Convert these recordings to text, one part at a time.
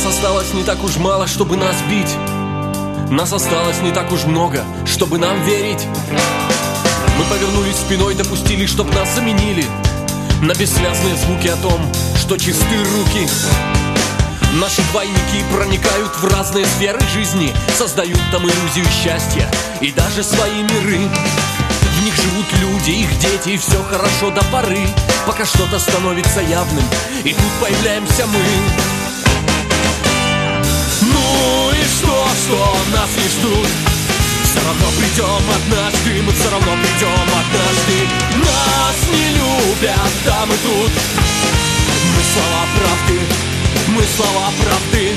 Нас осталось не так уж мало, чтобы нас бить. Нас осталось не так уж много, чтобы нам верить. Мы повернулись спиной, допустили, чтоб нас заменили на бессвязные звуки о том, что чисты руки. Наши двойники проникают в разные сферы жизни, создают там иллюзию счастья и даже свои миры. В них живут люди, их дети, и все хорошо до поры, пока что-то становится явным, и тут появляемся мы. Ну и что нас не ждут? Все равно придем однажды, мы все равно придем однажды. Нас не любят там и тут. Мы слова правды, мы слова правды.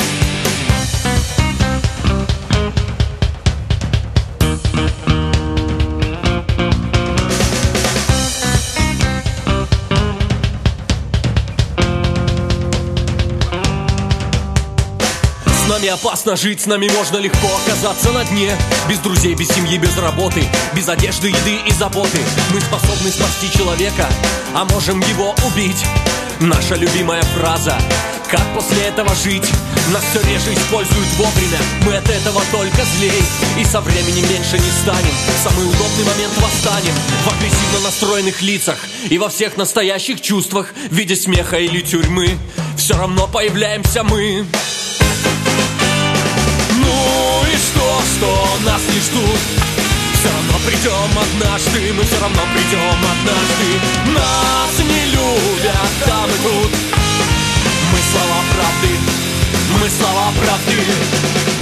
С нами опасно жить, с нами можно легко оказаться на дне. Без друзей, без семьи, без работы, без одежды, еды и заботы. Мы способны спасти человека, а можем его убить. Наша любимая фраза: как после этого жить? Нас все реже используют вовремя, мы от этого только злей. И со временем меньше не станем, в самый удобный момент восстанем. В агрессивно настроенных лицах и во всех настоящих чувствах, в виде смеха или тюрьмы, все равно появляемся мы. Ну и что нас не ждут? Все равно придем однажды, мы все равно придем однажды. Нас не любят там и тут. Мы слова правды, мы слова правды.